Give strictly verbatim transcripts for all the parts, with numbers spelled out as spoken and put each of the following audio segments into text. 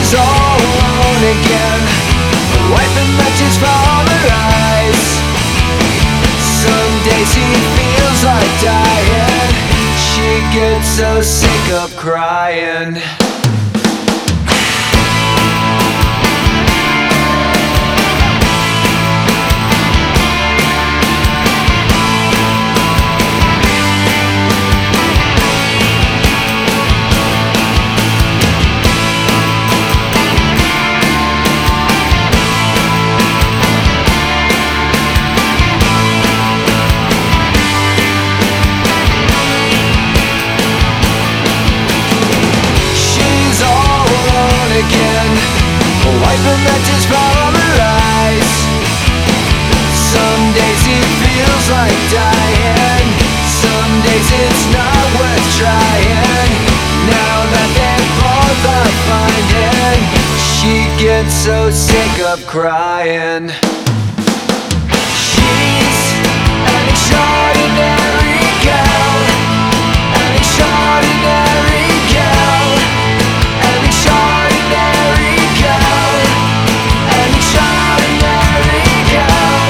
all alone again, wiping matches from her eyes. Some days he feels like dying. She gets so sick of crying. Wiping matches from her eyes. Some days he feels like dying. Some days it's not worth trying. Now that they're both are finding, she gets so sick of crying. She's an extraordinary girl, an extraordinary girl, an extraordinary girl, an extraordinary girl.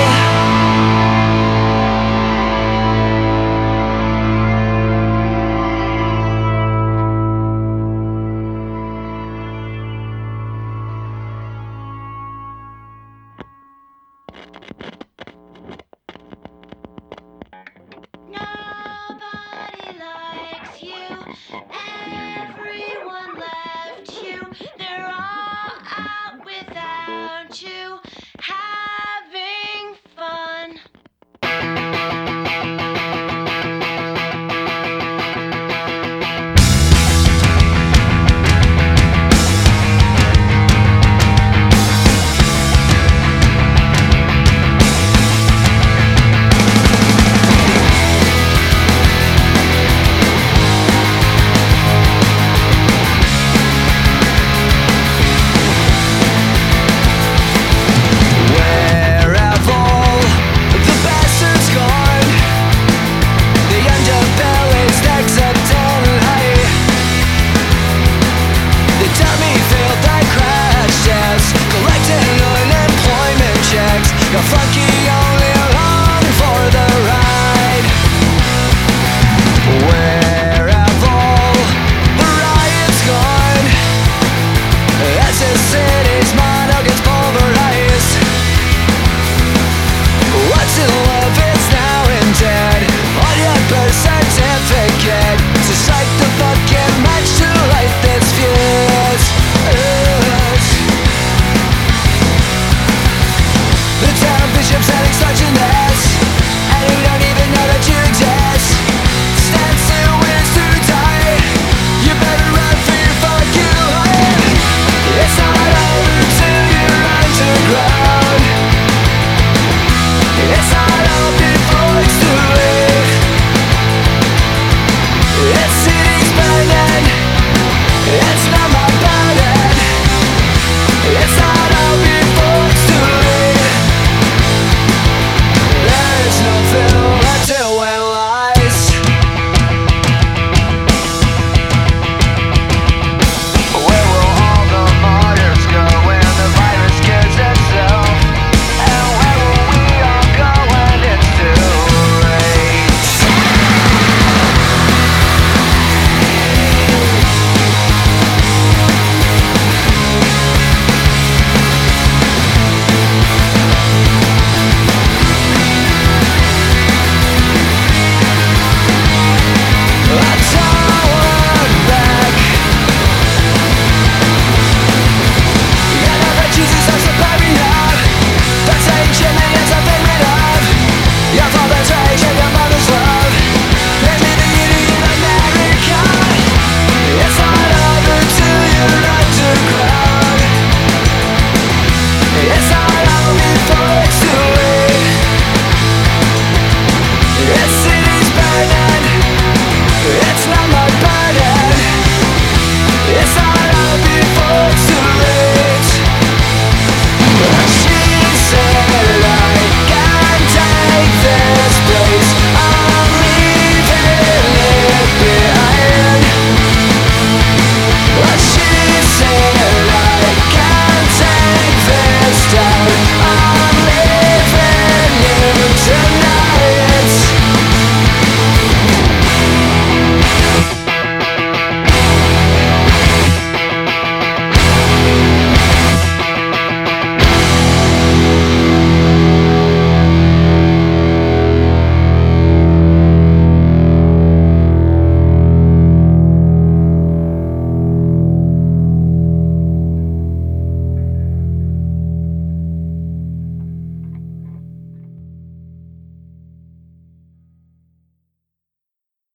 Nobody likes you. Everyone left you. They're all out without you, having fun. Where have all the bastards gone? The underbellies next up ten high. The dummy filled like crash tests, collecting unemployment checks. Got funky